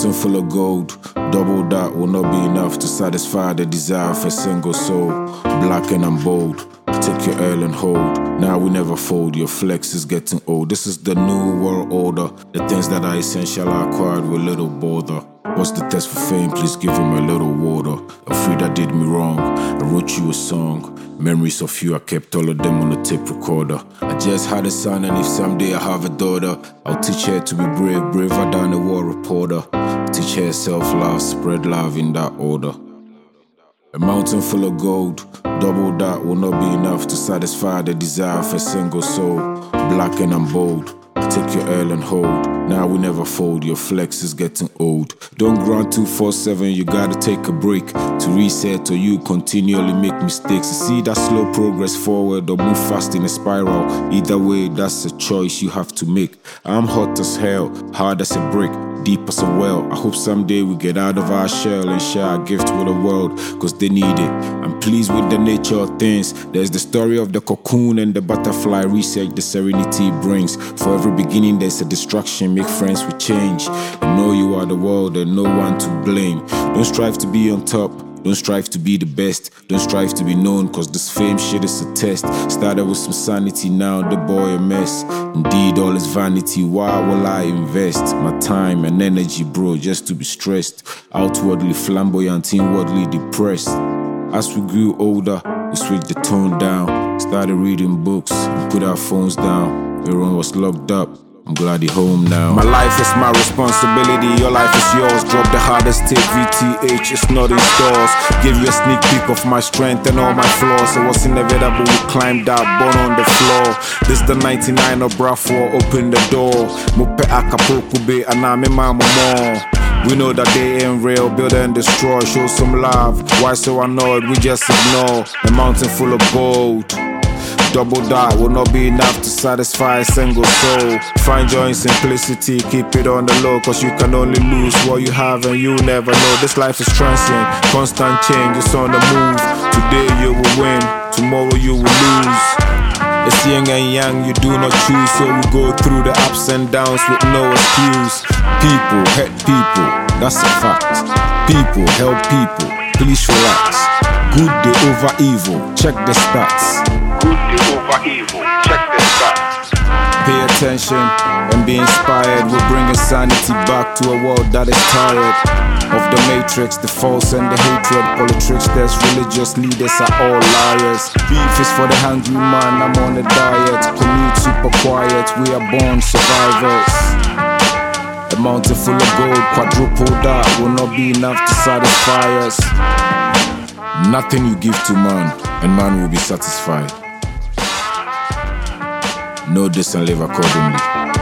mountain full of gold. Double that will not be enough to satisfy the desire of a single soul. Black and I'm bold. Take your L and hold. Now we never fold. Your flex is getting old. This is the new world order. The things that are essential are acquired with little bother. What's the test for fame? Please give him a little water. Afraid that did me wrong. I wrote you a song. Memories of you, I kept all of them on a tape recorder. I just had a son, and if someday I have a daughter, I'll teach her to be brave, braver than a war reporter. Teach her self-love, spread love in that order. A mountain full of gold. Double that will not be enough to satisfy the desire of a single soul. Black and I'm bold. Take your L and hold. Now we never fold. Your flex is getting old. Don't grind 247. You gotta take a break to reset, or you continually make mistakes. You see that slow progress forward or move fast in a spiral. Either way, that's a choice you have to make. I'm hot as hell, hard as a brick, deep as a well. I hope someday we get out of our shell and share our gift with the world, cause they need it. I'm pleased with the nature of things. There's the story of the cocoon and the butterfly. Research the serenity it brings. For every beginning there's a distraction. Make friends with change, and know you are the world and no one to blame. Don't strive to be on top. Don't strive to be the best. Don't strive to be known, cause this fame shit is a test. Started with some sanity, now the boy a mess. Indeed, all is vanity. Why will I invest my time and energy, bro, just to be stressed? Outwardly flamboyant, inwardly depressed. As we grew older, we switched the tone down. Started reading books and put our phones down. Everyone was locked up. I'm glad you're home now. My life is my responsibility, your life is yours. Drop the hardest tape, VTH, it's not in stores. Give you a sneak peek of my strength and all my flaws. It was inevitable, we climbed out, born on the floor. This the 99 of Bravo, open the door. Mupe Akapokube, and I'm in my more. We know that they ain't real, build and destroy. Show some love, why so annoyed, we just ignore. A mountain full of gold. Double that will not be enough to satisfy a single soul. Find joy in simplicity, keep it on the low, cause you can only lose what you have and you never know. This life is transient, constant change, it's on the move. Today you will win, tomorrow you will lose. It's yin and yang, you do not choose, so we go through the ups and downs with no excuse. People help people, that's a fact. People help people, please relax. Good day over evil, check the stats. Good day over evil, check the stats. Pay attention and be inspired. We're bringing sanity back to a world that is tired of the matrix, the false and the hatred. Politricksters, religious leaders are all liars. Beef is for the hungry man, I'm on a diet. Commute super quiet, we are born survivors. A mountain full of gold, quadruple that will not be enough to satisfy us. Nothing you give to man, and man will be satisfied. Know this and live accordingly.